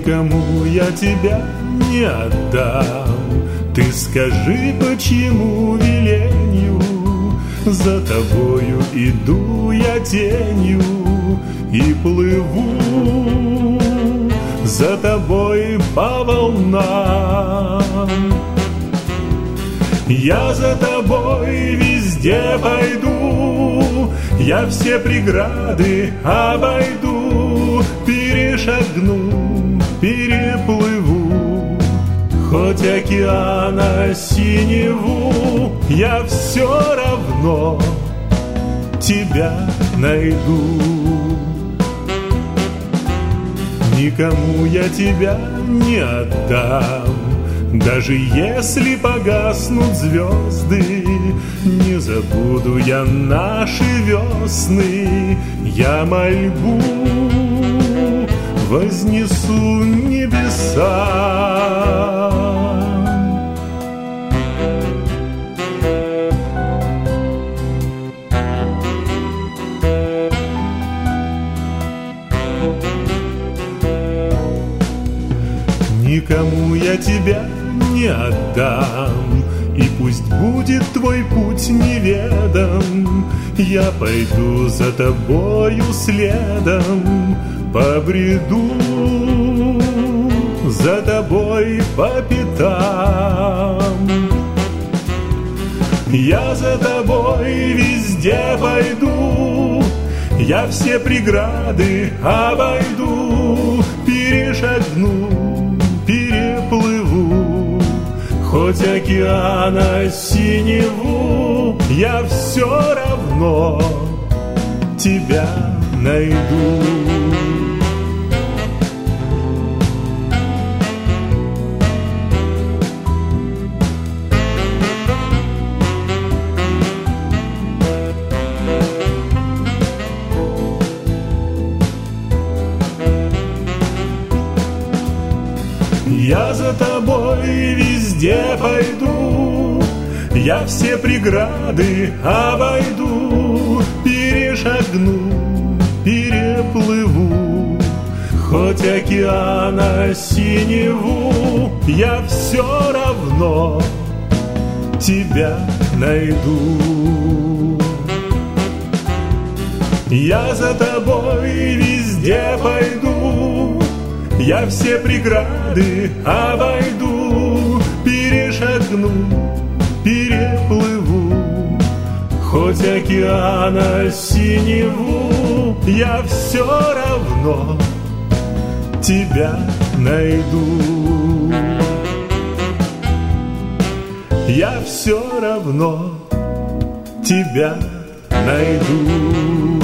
никому я тебя не отдам. Ты скажи, почему веленью за тобою иду я тенью и плыву за тобой по волнам. Я за тобой везде пойду, я все преграды обойду, перешагну, переплыву, хоть океана синеву, я все равно тебя найду. Никому я тебя не отдам, даже если погаснут звезды. Не забуду я наши весны, я мольбу вознесу небеса. Никому я тебя не отдам, и пусть будет твой путь неведом, я пойду за тобою следом, побреду за тобой по пятам. Я за тобой везде пойду, я все преграды обойду, перешагну, переплыву, хоть океана синеву, я все равно тебя найду. Я за тобой везде пойду, я все преграды обойду, перешагну, переплыву, хоть океана синеву, я все равно тебя найду. Я за тобой везде пойду, я все преграды обойду, перешагну, переплыву, хоть океана синеву, я все равно тебя найду. Я все равно тебя найду.